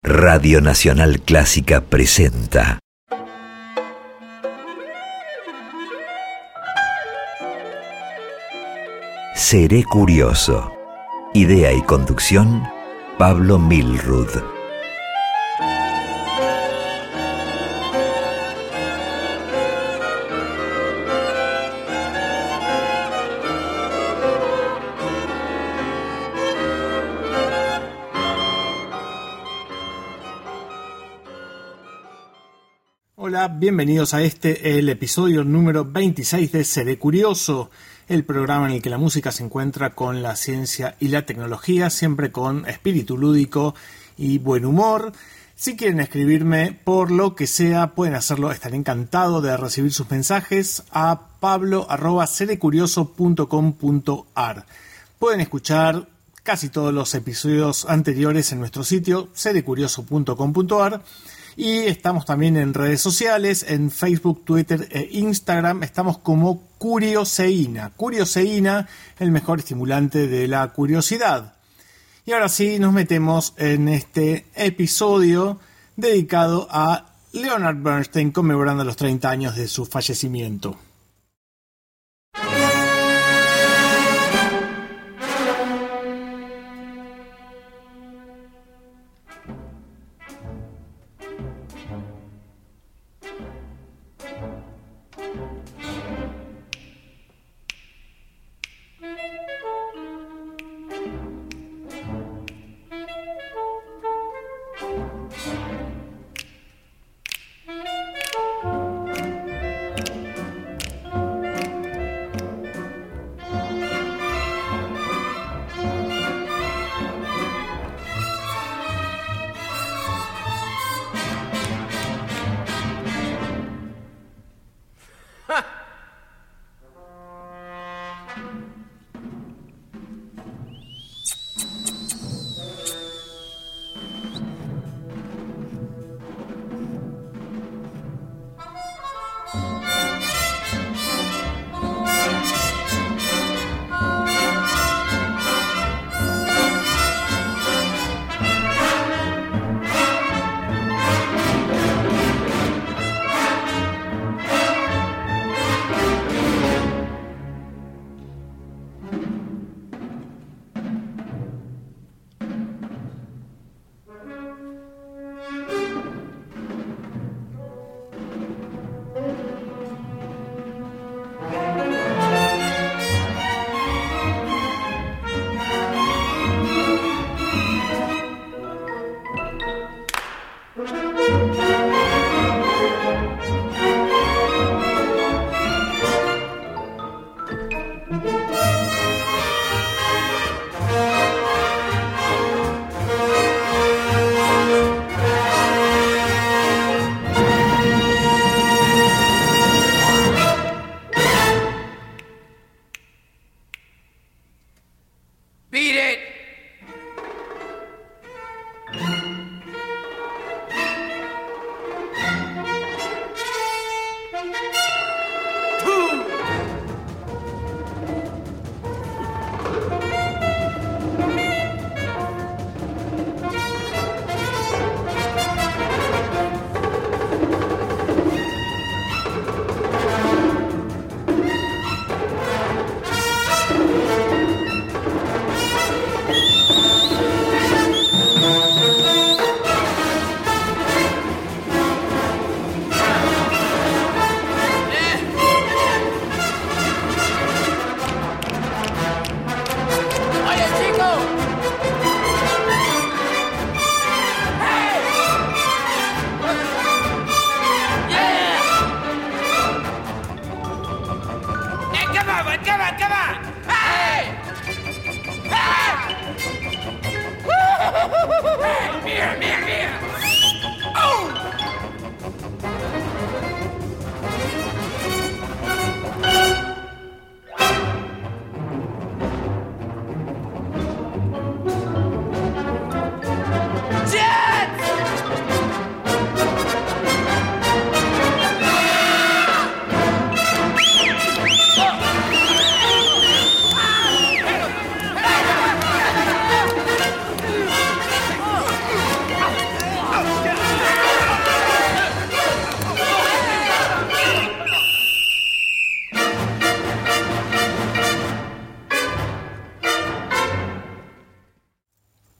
Radio Nacional Clásica presenta Seré Curioso. Idea y conducción, Pablo Milrud. Hola, bienvenidos a el episodio número 26 de Seré Curioso, el programa en el que la música se encuentra con la ciencia y la tecnología, siempre con espíritu lúdico y buen humor. Si quieren escribirme por lo que sea, pueden hacerlo, estaré encantado de recibir sus mensajes a pablo@serecurioso.com.ar. Pueden escuchar casi todos los episodios anteriores en nuestro sitio serecurioso.com.ar. Y estamos también en redes sociales, en Facebook, Twitter e Instagram. Estamos como Curioseína. Curioseína, el mejor estimulante de la curiosidad. Y ahora sí, nos metemos en este episodio dedicado a Leonard Bernstein, conmemorando los 30 años de su fallecimiento.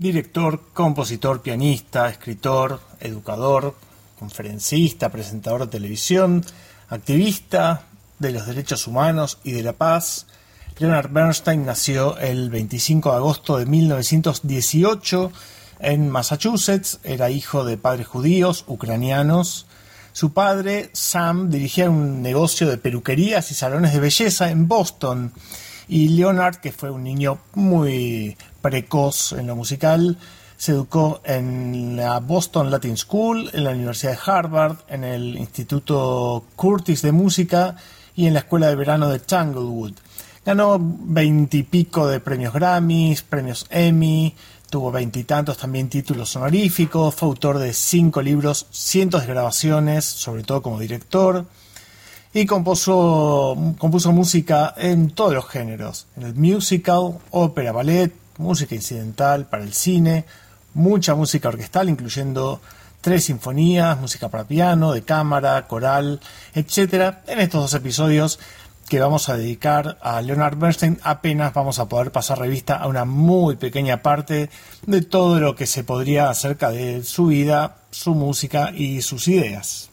Director, compositor, pianista, escritor, educador, conferencista, presentador de televisión, activista de los derechos humanos y de la paz. Leonard Bernstein nació el 25 de agosto de 1918 en Massachusetts. Era hijo de padres judíos, ucranianos. Su padre, Sam, dirigía un negocio de peluquerías y salones de belleza en Boston. Y Leonard, que fue un niño muy precoz en lo musical, se educó en la Boston Latin School, en la Universidad de Harvard, en el Instituto Curtis de Música y en la Escuela de Verano de Tanglewood. Ganó 20 y pico de premios Grammys, premios Emmy, tuvo 20 y tantos también títulos honoríficos, fue autor de 5 libros, cientos de grabaciones, sobre todo como director. Y compuso música en todos los géneros, en el musical, ópera, ballet, música incidental para el cine, mucha música orquestal, incluyendo 3 sinfonías, música para piano, de cámara, coral, etc. En estos 2 episodios que vamos a dedicar a Leonard Bernstein, apenas vamos a poder pasar revista a una muy pequeña parte de todo lo que se podría acerca de su vida, su música y sus ideas.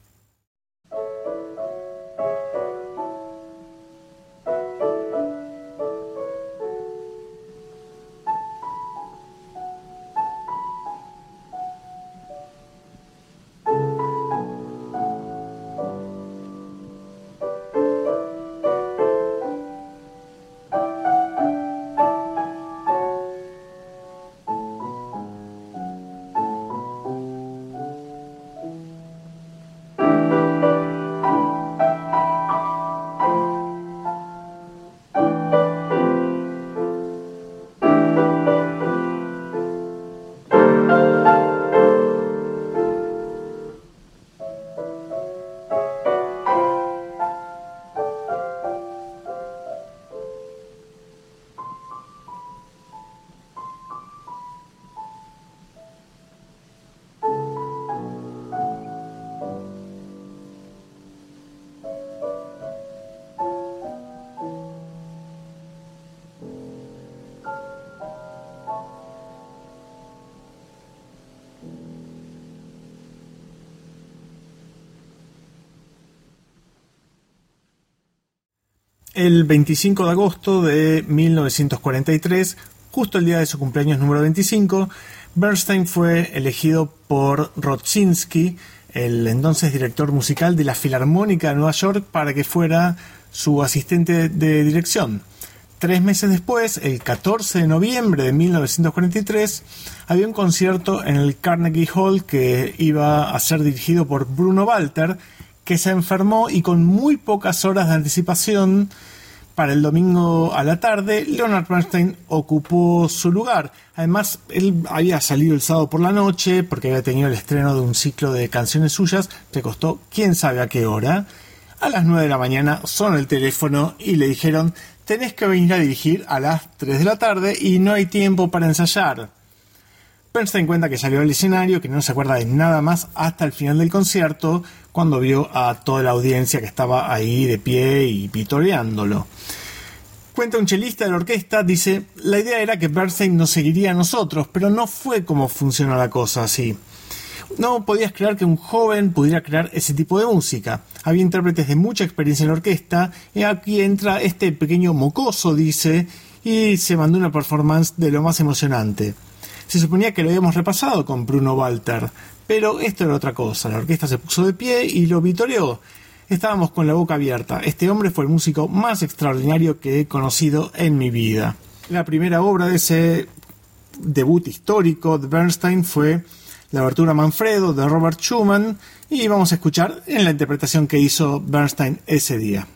El 25 de agosto de 1943, justo el día de su cumpleaños número 25, Bernstein fue elegido por Rodzinski, el entonces director musical de la Filarmónica de Nueva York, para que fuera su asistente de dirección. 3 meses después, el 14 de noviembre de 1943, había un concierto en el Carnegie Hall que iba a ser dirigido por Bruno Walter, que se enfermó y con muy pocas horas de anticipación para el domingo a la tarde, Leonard Bernstein ocupó su lugar. Además, él había salido el sábado por la noche porque había tenido el estreno de un ciclo de canciones suyas que costó quién sabe a qué hora. A las 9 de la mañana sonó el teléfono y le dijeron: tenés que venir a dirigir a las 3 de la tarde y no hay tiempo para ensayar. Bernstein cuenta que salió al escenario, que no se acuerda de nada más hasta el final del concierto, cuando vio a toda la audiencia que estaba ahí de pie y vitoreándolo. Cuenta un chelista de la orquesta, dice: la idea era que Bernstein nos seguiría a nosotros, pero no fue como funcionó la cosa así. No podías creer que un joven pudiera crear ese tipo de música. Había intérpretes de mucha experiencia en la orquesta, y aquí entra este pequeño mocoso, dice, y se mandó una performance de lo más emocionante. Se suponía que lo habíamos repasado con Bruno Walter, pero esto era otra cosa. La orquesta se puso de pie y lo vitoreó. Estábamos con la boca abierta. Este hombre fue el músico más extraordinario que he conocido en mi vida. La primera obra de ese debut histórico de Bernstein fue la obertura Manfredo de Robert Schumann, y vamos a escuchar en la interpretación que hizo Bernstein ese día.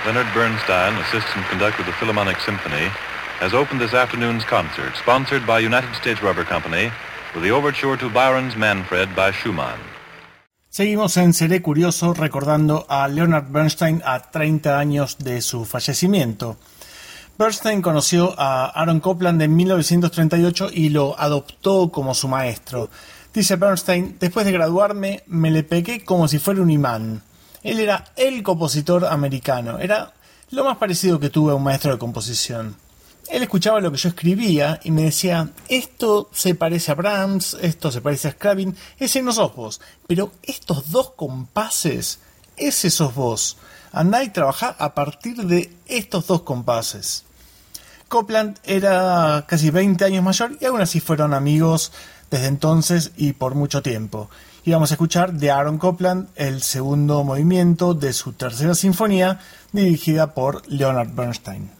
Leonard Bernstein, assistant conductor of the Philharmonic Symphony, has opened this afternoon's concert, sponsored by United States Rubber Company, with the overture to Byron's Manfred by Schumann. Seguimos en Seré Curioso recordando a Leonard Bernstein a 30 años de su fallecimiento. Bernstein conoció a Aaron Copland en 1938 y lo adoptó como su maestro. Dice Bernstein: después de graduarme me le pegué como si fuera un imán. Él era el compositor americano, era lo más parecido que tuve a un maestro de composición. Él escuchaba lo que yo escribía y me decía: esto se parece a Brahms, esto se parece a Sklavin, ese no sos vos, pero estos dos compases, ese sos vos. Andá y trabajá a partir de estos dos compases. Copland era casi 20 años mayor y aún así fueron amigos desde entonces y por mucho tiempo. Y vamos a escuchar de Aaron Copland el segundo movimiento de su tercera sinfonía, dirigida por Leonard Bernstein.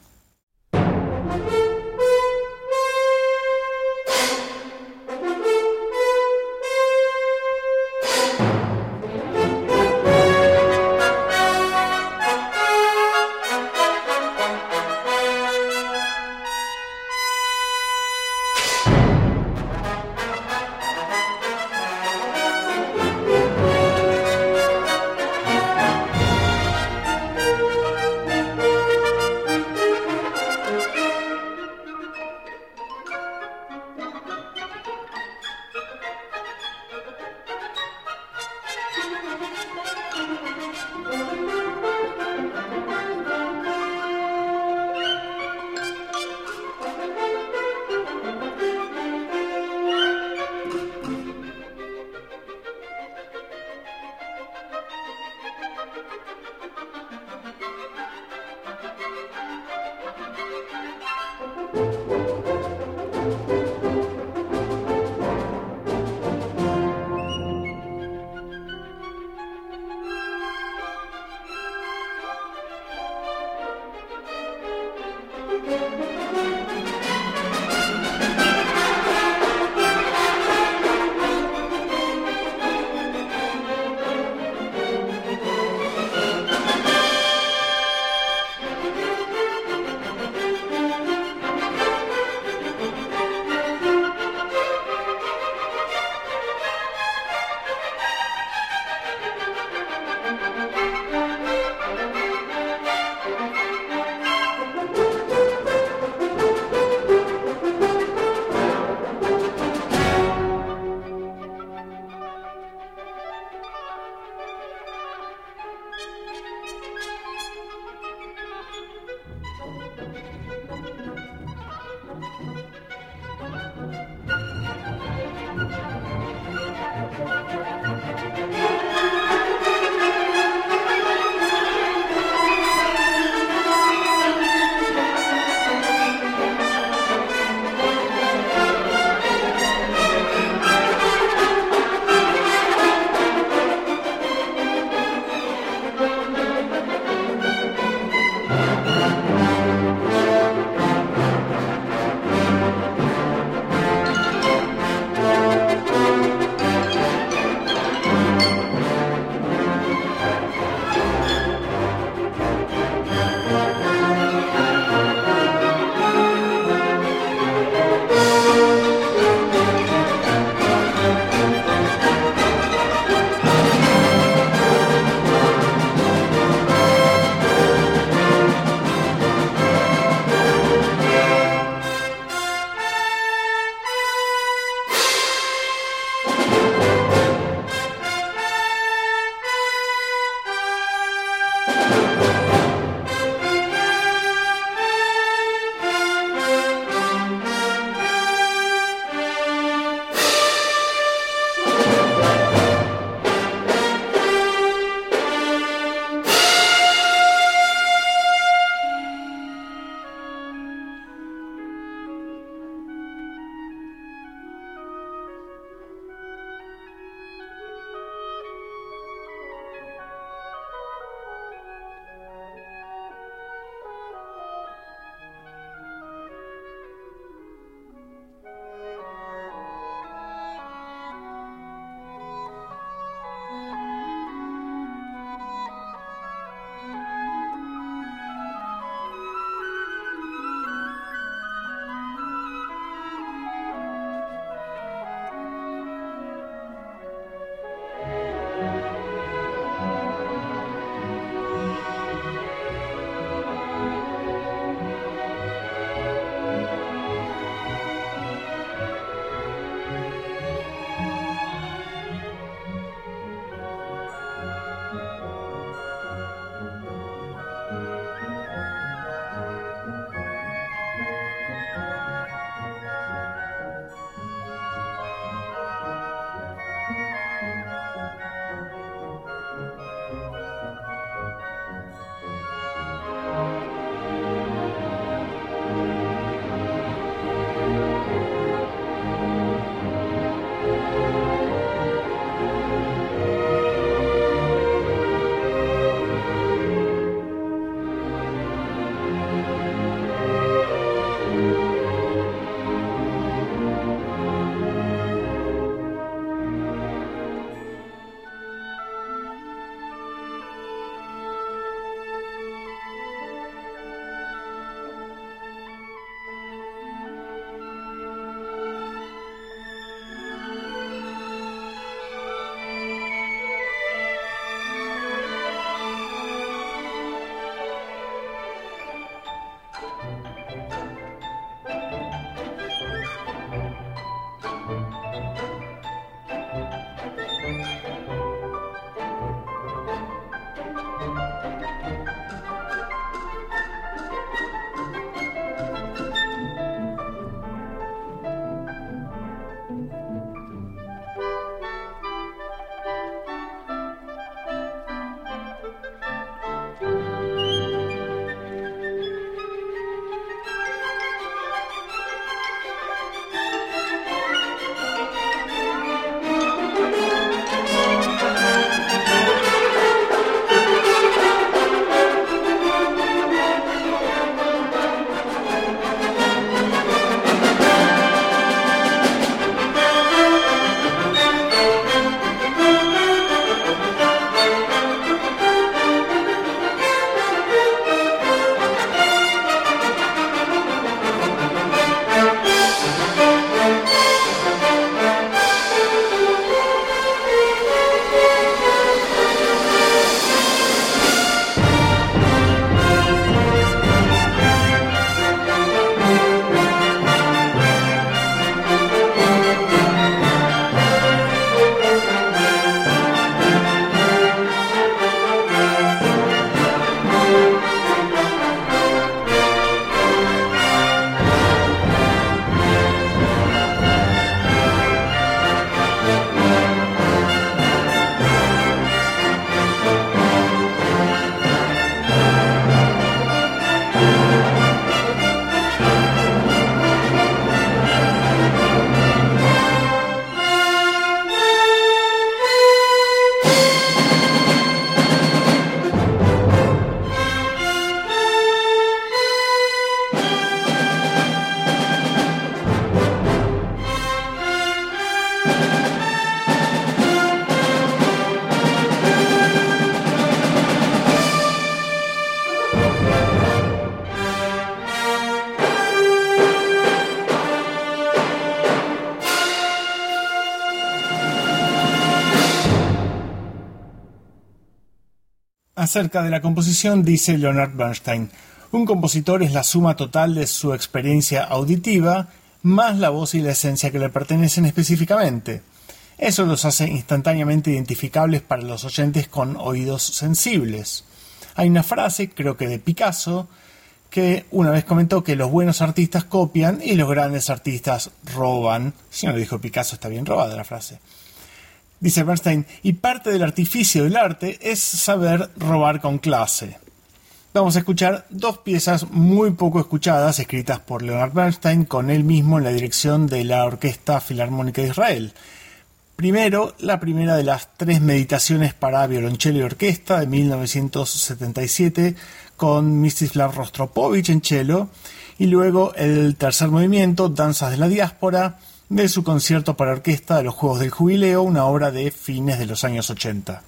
Acerca de la composición dice Leonard Bernstein: un compositor es la suma total de su experiencia auditiva más la voz y la esencia que le pertenecen específicamente. Eso los hace instantáneamente identificables para los oyentes con oídos sensibles. Hay una frase, creo que de Picasso, que una vez comentó que los buenos artistas copian y los grandes artistas roban. Si no lo dijo Picasso, está bien robada la frase. Dice Bernstein, y parte del artificio del arte es saber robar con clase. Vamos a escuchar dos piezas muy poco escuchadas, escritas por Leonard Bernstein con él mismo en la dirección de la Orquesta Filarmónica de Israel. Primero, la primera de las 3 meditaciones para violonchelo y orquesta de 1977 con Mstislav Rostropovich en cello, y luego el tercer movimiento, Danzas de la Diáspora, de su concierto para orquesta de los Juegos del Jubileo, una obra de fines de los años 80.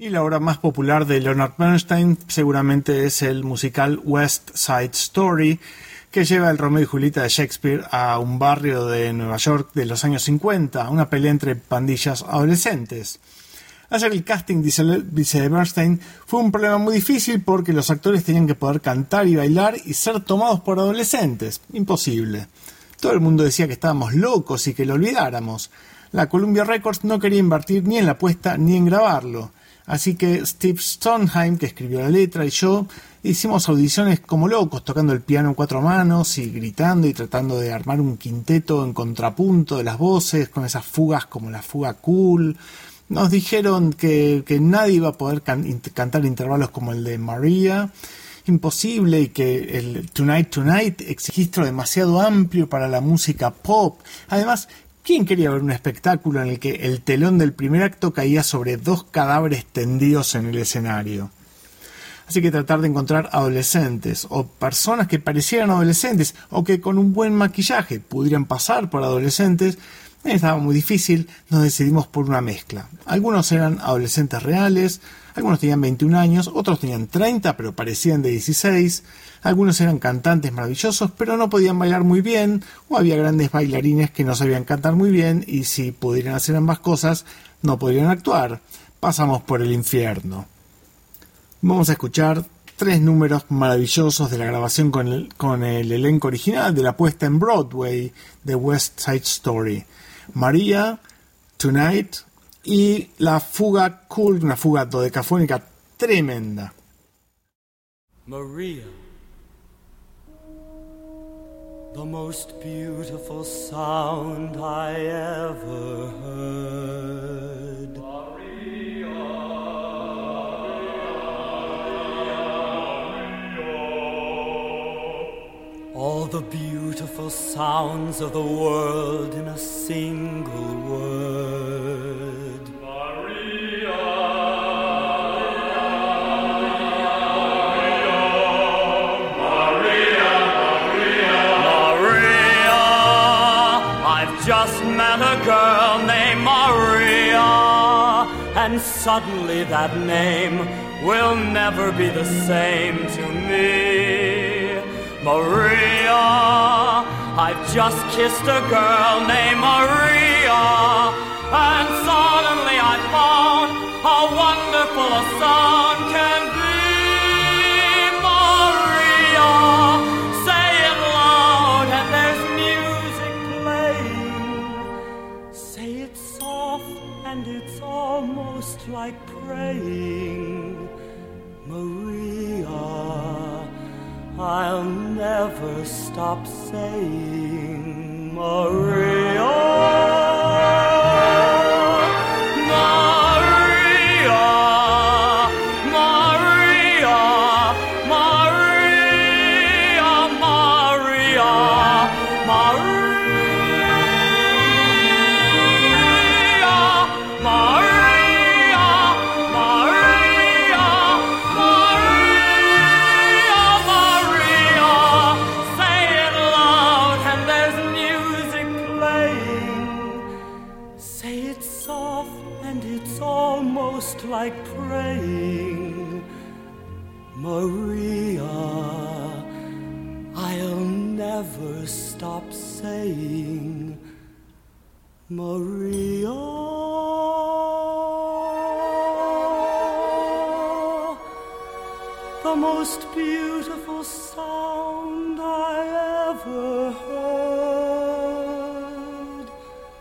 Y la obra más popular de Leonard Bernstein seguramente es el musical West Side Story, que lleva el Romeo y Julieta de Shakespeare a un barrio de Nueva York de los años 50, una pelea entre pandillas adolescentes. Hacer el casting, dice Bernstein, fue un problema muy difícil porque los actores tenían que poder cantar y bailar y ser tomados por adolescentes. Imposible. Todo el mundo decía que estábamos locos y que lo olvidáramos. La Columbia Records no quería invertir ni en la puesta ni en grabarlo. Así que Steve Sondheim, que escribió la letra, y yo hicimos audiciones como locos, tocando el piano en 4 manos y gritando y tratando de armar un quinteto en contrapunto de las voces, con esas fugas como la fuga Cool. Nos dijeron que nadie iba a poder cantar intervalos como el de Maria, imposible, y que el Tonight Tonight es un registro demasiado amplio para la música pop. Además, ¿quién quería ver un espectáculo en el que el telón del primer acto caía sobre 2 cadáveres tendidos en el escenario? Así que tratar de encontrar adolescentes o personas que parecieran adolescentes o que con un buen maquillaje pudieran pasar por adolescentes estaba muy difícil. Nos decidimos por una mezcla. Algunos eran adolescentes reales, algunos tenían 21 años, otros tenían 30 pero parecían de 16, algunos eran cantantes maravillosos pero no podían bailar muy bien, o había grandes bailarines que no sabían cantar muy bien y si pudieran hacer ambas cosas no podrían actuar. Pasamos por el infierno. Vamos a escuchar 3 números maravillosos de la grabación con el elenco original de la puesta en Broadway de West Side Story. Maria, Tonight y la fuga Cool, una fuga dodecafónica tremenda. Maria, the most beautiful sound I ever heard. Maria, all the beautiful sounds of the world in a single word. Maria, Maria, Maria, Maria, I've just met a girl named Maria, and suddenly that name will never be the same to me. Maria, I've just kissed a girl named Maria, and suddenly I found how wonderful a sound can be. Maria, say it loud and there's music playing. Say it soft and it's almost like praying. Maria, I'll never stop saying Maria. Like praying, Maria, I'll never stop saying Maria. The most beautiful sound I ever heard.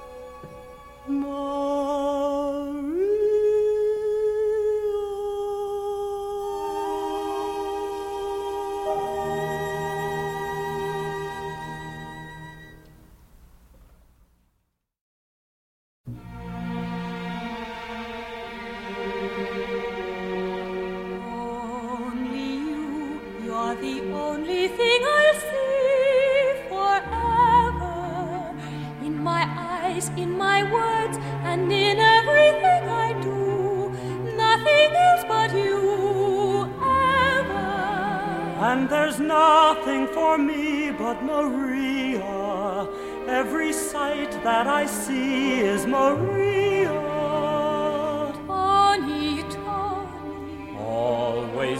In my words and in everything I do, nothing else but you ever. And there's nothing for me but Maria. Every sight that I see is Maria. Bonito,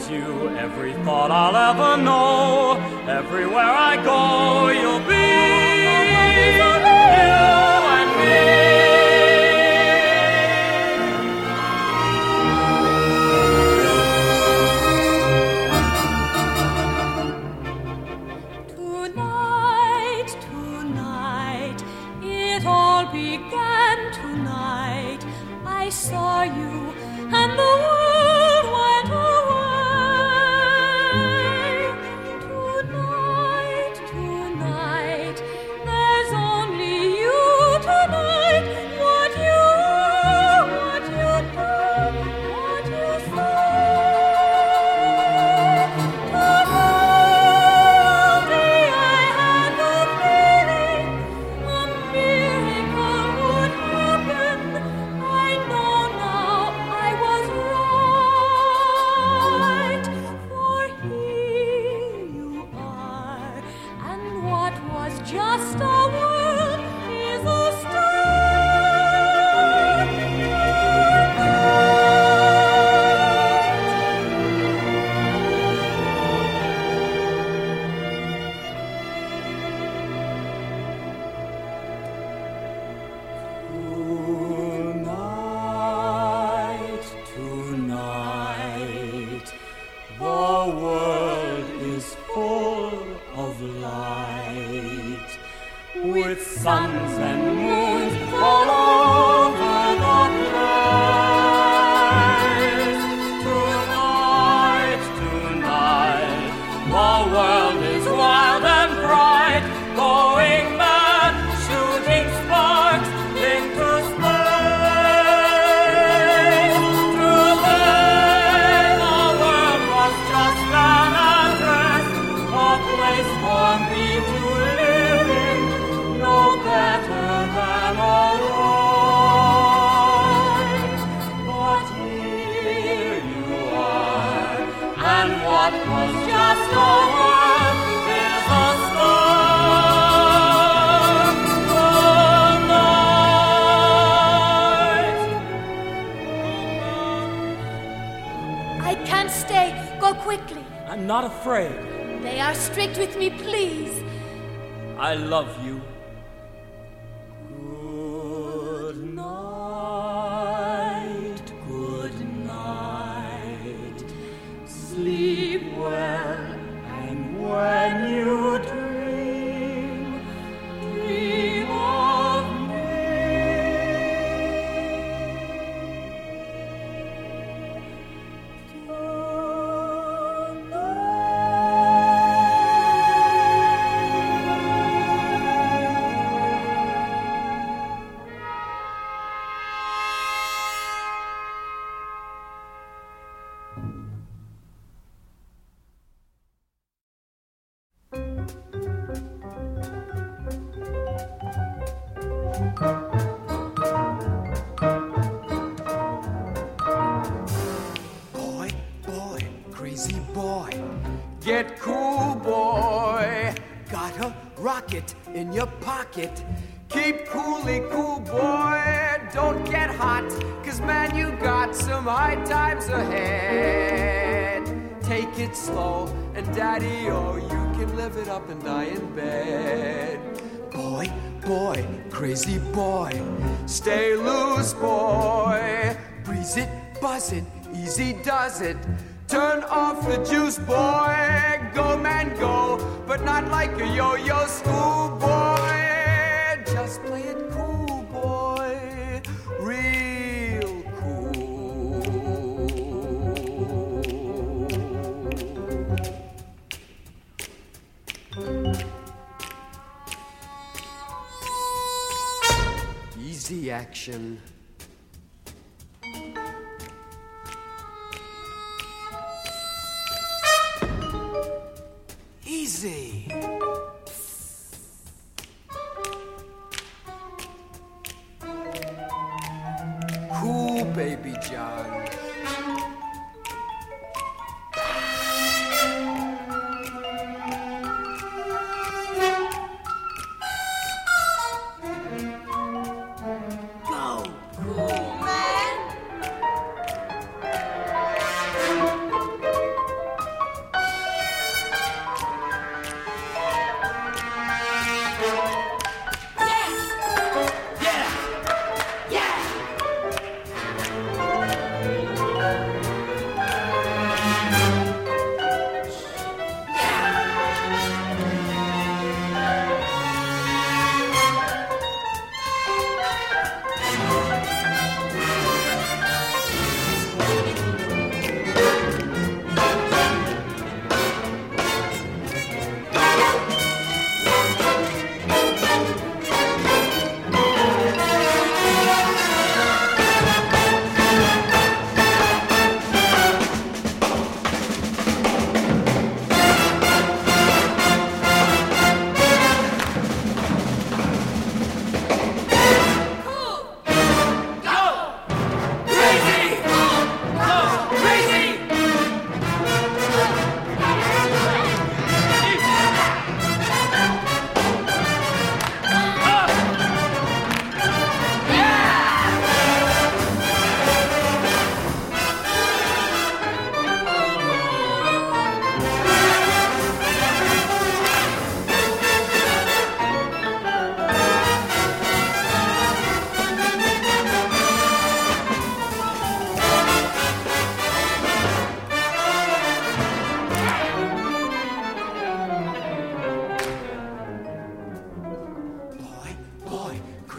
is you. Every thought I'll ever know, everywhere I go, you'll be you and me. Began tonight. I saw you and the world went away. Tonight, there's only you tonight. What you do, what you say. Today I had the feeling a miracle would happen. I know now I was right, for here you are, and what was just a word is a Tonight, the world is full of light, with suns and moons all over the place. Tonight, the world is wild and bright, going mad, shooting sparks into space. Today, the world was just an address, a place for me to live in, no better than alright. But here you are, and what was just a word is a star tonight. I can't stay. Go quickly. I'm not afraid. They are strict with me, please. I love you. Good night. Sleep well, and when you dream, dream of me. Boy, crazy boy, get cool, boy. Got a rocket in your pocket. Keep coolly cool, boy. Don't get hot, 'cause man, you got some high times ahead. Take it slow, and daddy-o, you can live it up and die in bed. Boy, crazy boy, stay loose, boy. Breeze it, buzz it, easy does it. Turn off the juice, boy. Go, man, go, but not like a yo-yo schoolboy. Just play it cool, boy. Real cool. Easy action. Easy. Cool, baby John.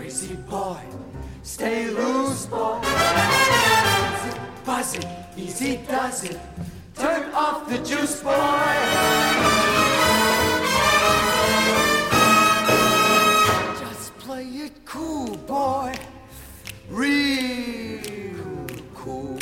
Crazy boy, stay loose, boy. Buzz it, easy does it. Turn off the juice, boy. Just play it cool, boy. Real cool.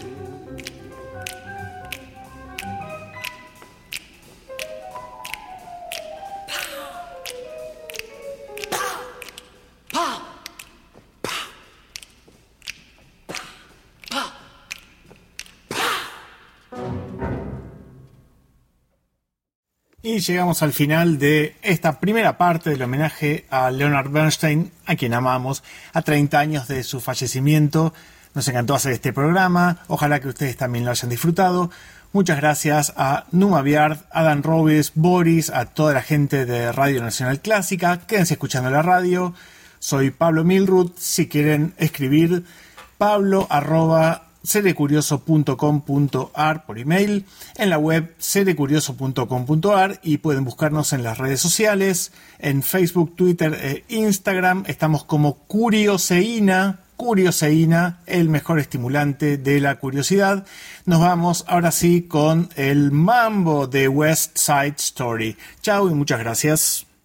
Y llegamos al final de esta primera parte del homenaje a Leonard Bernstein, a quien amamos, a 30 años de su fallecimiento. Nos encantó hacer este programa, ojalá que ustedes también lo hayan disfrutado. Muchas gracias a Numa Biard, a Dan Robes, Boris, a toda la gente de Radio Nacional Clásica. Quédense escuchando la radio. Soy Pablo Milrud. Si quieren escribir, pablo@seriecurioso.com.ar por email, en la web seriecurioso.com.ar, y pueden buscarnos en las redes sociales, en Facebook, Twitter e Instagram. Estamos como Curioseína, el mejor estimulante de la curiosidad. Nos vamos ahora sí con el mambo de West Side Story. Chao y muchas gracias.